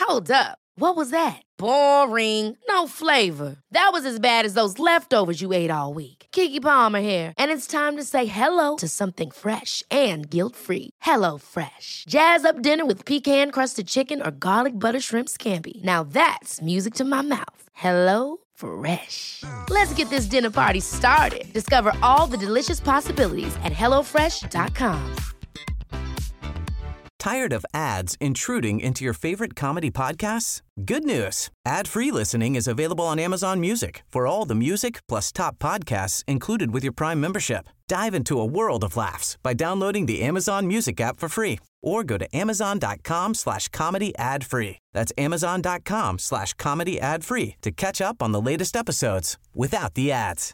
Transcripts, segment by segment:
Hold up. What was that? Boring. No flavor. That was as bad as those leftovers you ate all week. Keke Palmer here, and it's time to say hello to something fresh and guilt-free. Hello Fresh. Jazz up dinner with pecan-crusted chicken or garlic butter shrimp scampi. Now that's music to my mouth. Hello Fresh. Let's get this dinner party started. Discover all the delicious possibilities at hellofresh.com. Tired of ads intruding into your favorite comedy podcasts? Good news. Ad-free listening is available on Amazon Music for all the music plus top podcasts included with your Prime membership. Dive into a world of laughs by downloading the Amazon Music app for free or go to amazon.com/comedy ad-free. That's amazon.com/comedy ad-free to catch up on the latest episodes without the ads.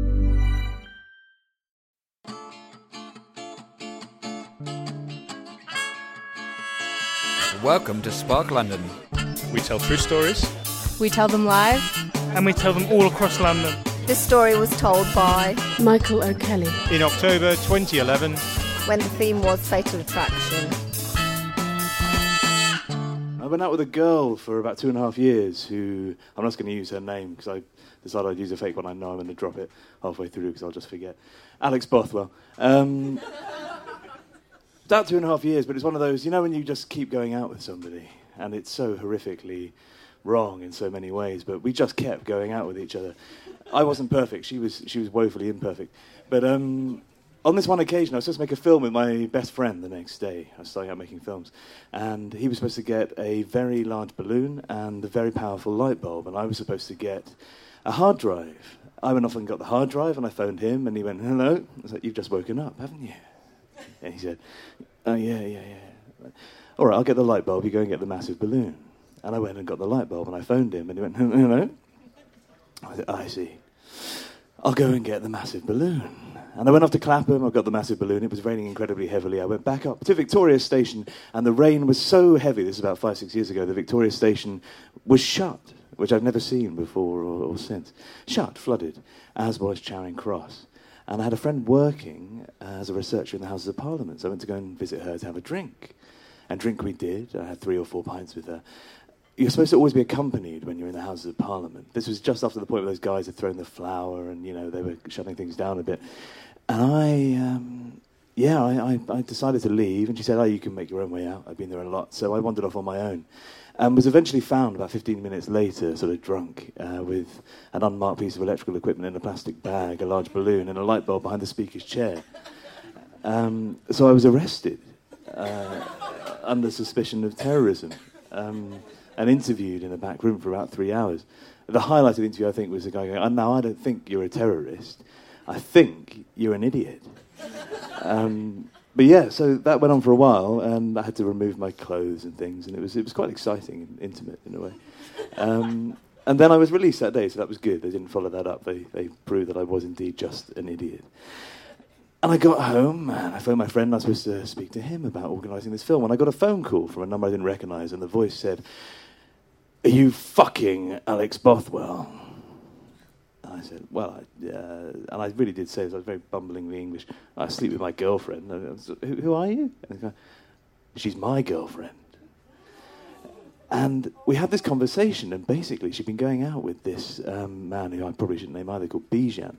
Welcome to Spark London. We tell true stories. We tell them live. And we tell them all across London. This story was told by Michael O'Kelly In October 2011, when the theme was Fatal Attraction. I went out with a girl for about 2.5 years who, I'm not going to use her name because I decided I'd use a fake one. I know I'm going to drop it halfway through because I'll just forget. Alex Bothwell. About 2.5 years, but it's one of those, you know, when you just keep going out with somebody and it's so horrifically wrong in so many ways, but we just kept going out with each other. I wasn't perfect. She was woefully imperfect. But on this one occasion, I was supposed to make a film with my best friend the next day. I was starting out making films. And he was supposed to get a very large balloon and a very powerful light bulb, and I was supposed to get a hard drive. I went off and got the hard drive, and I phoned him, and he went, "Hello?" I was like, "You've just woken up, haven't you?" And he said, "Oh, yeah. All right, I'll get the light bulb, you go and get the massive balloon." And I went and got the light bulb, and I phoned him, and he went, "Hello?" I said, "I see. I'll go and get the massive balloon." And I went off to Clapham, I got the massive balloon, it was raining incredibly heavily. I went back up to Victoria Station, and the rain was so heavy, this is about 5-6 years ago, the Victoria Station was shut, which I've never seen before or since. Shut, flooded, as was Charing Cross. And I had a friend working as a researcher in the Houses of Parliament, so I went to go and visit her to have a drink. And drink we did. I had 3 or 4 pints with her. You're supposed to always be accompanied when you're in the Houses of Parliament. This was just after the point where those guys had thrown the flower and, you know, they were shutting things down a bit. And I decided to leave, and she said, "Oh, you can make your own way out. I've been there a lot." So I wandered off on my own. And was eventually found about 15 minutes later, sort of drunk, with an unmarked piece of electrical equipment in a plastic bag, a large balloon, and a light bulb behind the speaker's chair. So I was arrested under suspicion of terrorism and interviewed in a back room for about 3 hours. The highlight of the interview, I think, was the guy going, "Now, I don't think you're a terrorist. I think you're an idiot." But yeah, so that went on for a while, and I had to remove my clothes and things, and it was quite exciting and intimate in a way. And then I was released that day, so that was good. They didn't follow that up. They proved that I was indeed just an idiot. And I got home, and I phoned my friend, and I was supposed to speak to him about organising this film, and I got a phone call from a number I didn't recognise, and the voice said, "Are you fucking Alex Bothwell?" I said, "Well, and I really did say this. I was very bumblingly English. I sleep with my girlfriend." I was, "Who are you?" And goes, "She's my girlfriend." And we had this conversation, and basically she'd been going out with this man who I probably shouldn't name either, called Bijan,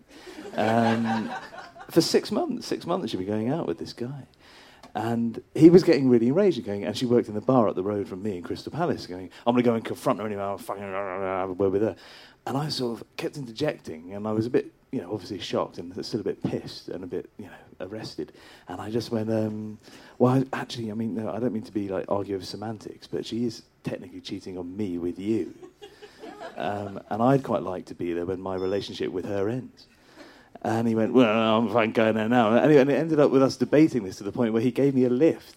for 6 months. 6 months she'd been going out with this guy. And he was getting really enraged, and she worked in the bar up the road from me in Crystal Palace, going, "I'm going to go and confront her anyway, I'll fucking have a word with her." And I sort of kept interjecting, and I was a bit, obviously shocked and still a bit pissed and a bit, arrested. And I just went, "Well, actually, no, I don't mean to be argue over semantics, but she is technically cheating on me with you. And I'd quite like to be there when my relationship with her ends." And he went, "Well, I'm fine going there now." And it ended up with us debating this to the point where he gave me a lift.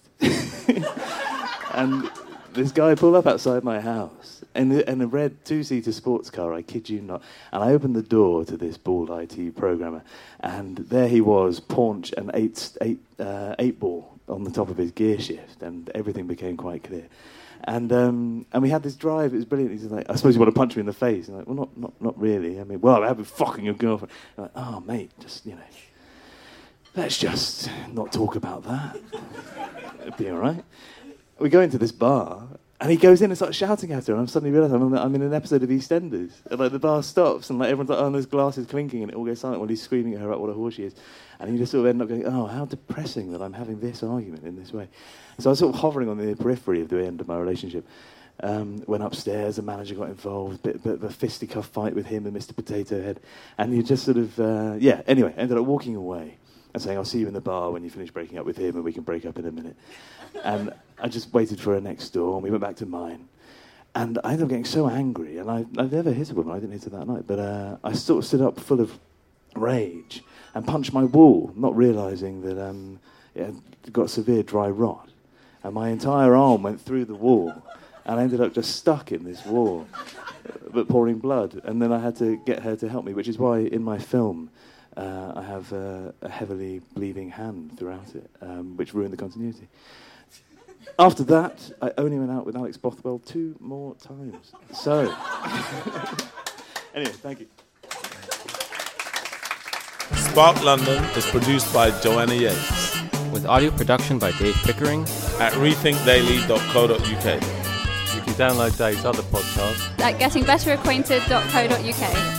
And this guy pulled up outside my house in a red 2-seater sports car, I kid you not. And I opened the door to this bald IT programmer, and there he was, paunch and eight ball on the top of his gear shift, and everything became quite clear. And we had this drive. It was brilliant. He's like, "I suppose you want to punch me in the face?" I'm like, "Well, not really. Well, I've been fucking your girlfriend." I'm like, "Oh, mate, just let's just not talk about that. It'd be all right." We go into this bar, And he goes in and starts shouting at her, and I'm suddenly realising I'm in an episode of EastEnders. And like the bar stops, and like everyone's like, oh, and there's glasses clinking, and it all goes silent while he's screaming at her about what a whore she is. And you just sort of end up going, oh, how depressing that I'm having this argument in this way. So I was sort of hovering on the periphery of the end of my relationship. Went upstairs, the manager got involved, bit of a fisticuff fight with him and Mr. Potato Head. And you just sort of, anyway, ended up walking away and saying, I'll see you in the bar when you finish breaking up with him and we can break up in a minute. And I just waited for her next door, and we went back to mine. And I ended up getting so angry, and I've never hit a woman, I didn't hit her that night, but I sort of stood up full of rage and punched my wall, not realising that it had got severe dry rot. And my entire arm went through the wall, and I ended up just stuck in this wall, but pouring blood. And then I had to get her to help me, which is why in my film I have a heavily bleeding hand throughout it, which ruined the continuity. After that, I only went out with Alex Bothwell 2 more times. So, anyway, thank you. Spark London is produced by Joanna Yates. With audio production by Dave Pickering. At rethinkdaily.co.uk. You can download Dave's other podcasts at gettingbetteracquainted.co.uk.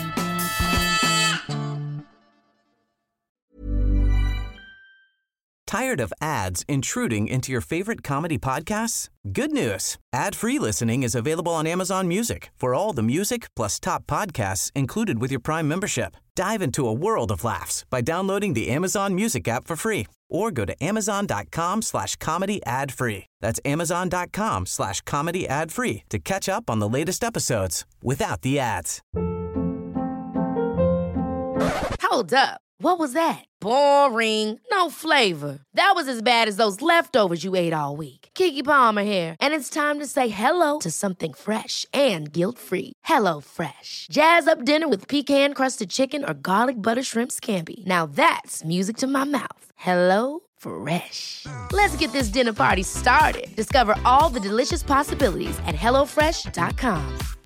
Tired of ads intruding into your favorite comedy podcasts? Good news. Ad-free listening is available on Amazon Music for all the music plus top podcasts included with your Prime membership. Dive into a world of laughs by downloading the Amazon Music app for free or go to amazon.com/comedy ad-free. That's amazon.com/comedy ad-free to catch up on the latest episodes without the ads. Hold up. What was that? Boring. No flavor. That was as bad as those leftovers you ate all week. Keke Palmer here, and it's time to say hello to something fresh and guilt-free. Hello Fresh. Jazz up dinner with pecan-crusted chicken or garlic butter shrimp scampi. Now that's music to my mouth. Hello Fresh. Let's get this dinner party started. Discover all the delicious possibilities at HelloFresh.com.